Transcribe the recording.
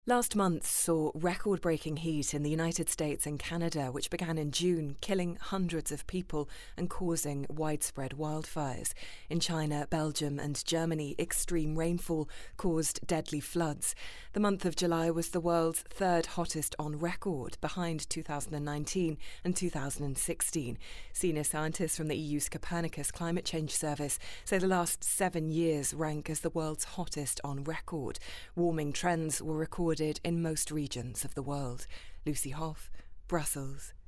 Last month saw record-breaking heat in the United States and Canada, which began in June, killing hundreds of people and causing widespread wildfires. In China, Belgium and Germany, extreme rainfall caused deadly floods. The month of July was the world's third hottest on record, behind 2019 and 2016. Senior scientists from the EU's Copernicus Climate Change Service say the last 7 years rank as the world's hottest on record. Warming trends were recorded in most regions of the world. Lucy Hough, Brussels.